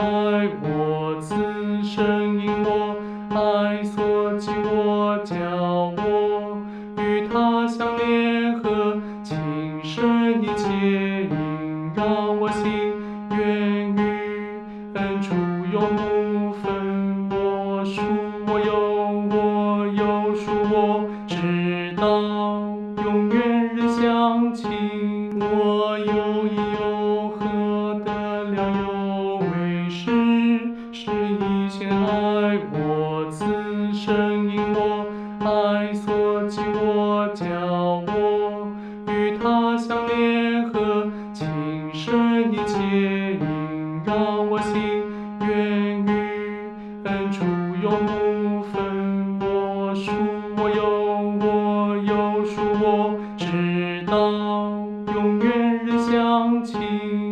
爱我，此生因我爱所寄，我叫我与他相联合，情深意切，萦绕我心，愿与恩主永不分。我属我有属我，直到永远人相亲。我有意有何得了有为是以前爱我，此生因我爱所寄，我叫我与他相联合，情深意切，萦绕我心，愿与恩主永不分。我属我有属我，直到永远人相亲。